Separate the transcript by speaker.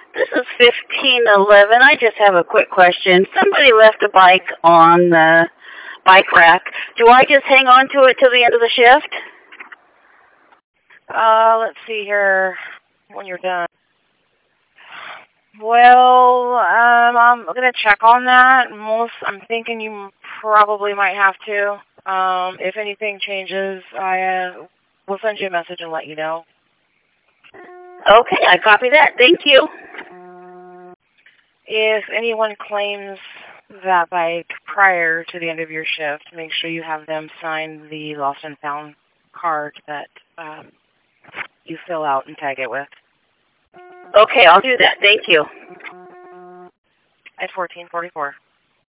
Speaker 1: This is 1511. I just have a quick question. Somebody left a bike on the bike rack. Do I just hang on to it till the end of the shift?
Speaker 2: Let's see here when you're done. Well, I'm going to check on that. I'm thinking you probably might have to. If anything changes, I will send you a message and let you know.
Speaker 1: Okay, I copy that. Thank you.
Speaker 2: If anyone claims that bike prior to the end of your shift, make sure you have them sign the lost and found card that you fill out and tag it with.
Speaker 1: Okay, I'll do that. Thank you.
Speaker 2: At 1444.